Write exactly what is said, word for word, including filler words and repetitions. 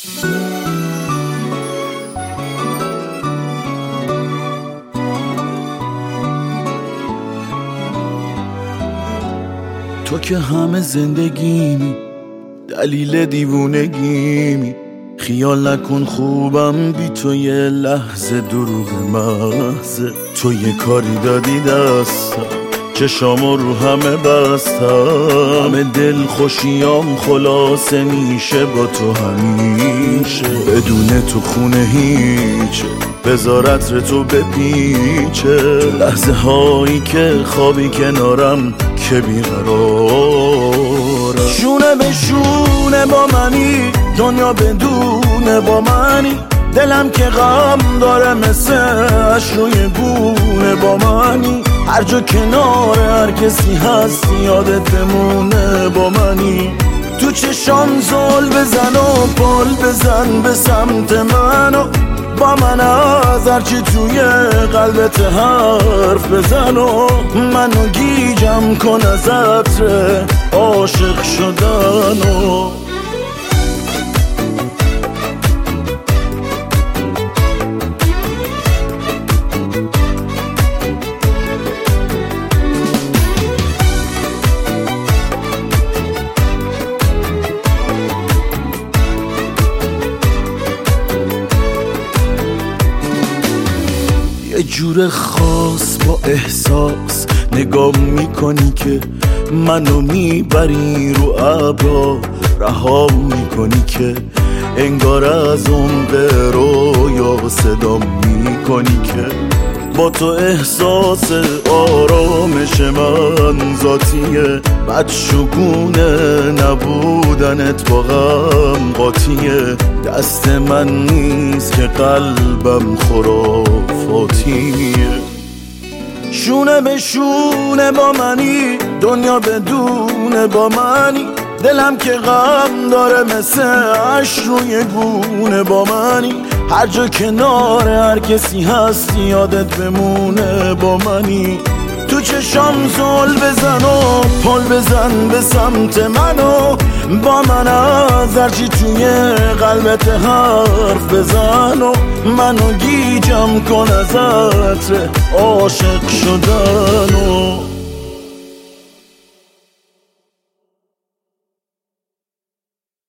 تو که همه زندگیمی، دلیل دیوونگیمی، خیال نکن خوبم بی تو یه لحظه دروغ محضه. تو یه کاری دادی دستم، چشامو رو همه بستم، همه دل خوشیام خلاصه میشه با تو همیشه. بدون تو خونه هیچه، بذار عطر تو بپیچه، لحظه هایی که خوابی کنارم که بیقرارم. شونه به شونه با منی، دنیا بدونه با منی، دلم که غم داره مثل اش روی گونه با منی. هر جا کنار هر کسی هست یادت بمونه با منی. تو چشام زل بزن و پل بزن به سمت منو، با من از هرچی توی قلبت حرف بزن و منو گیجم کن از عطر عاشق شدن و یه جور خاص با احساس نگاه میکنی که منو میبری رو ابرا، رها میکنی که انگار از عمق رویا صدا میکنی که با تو احساس آرامش من ذاتیه، بدشگونه نبودنت با غم قاطیه. دست من نیست که قلبم خرافاتیه. شونه به شونه با منی، دنیا بدونه با منی، دلم که غم داره مثل اش روی گونه با منی. هر جا کنار هر کسی هست یادت بمونه با منی. تو چشام زل بزن و پل بزن به سمت منو، با من از هرچی توی قلبت حرف بزن و منو گیجم کن از عطر عاشق شدن و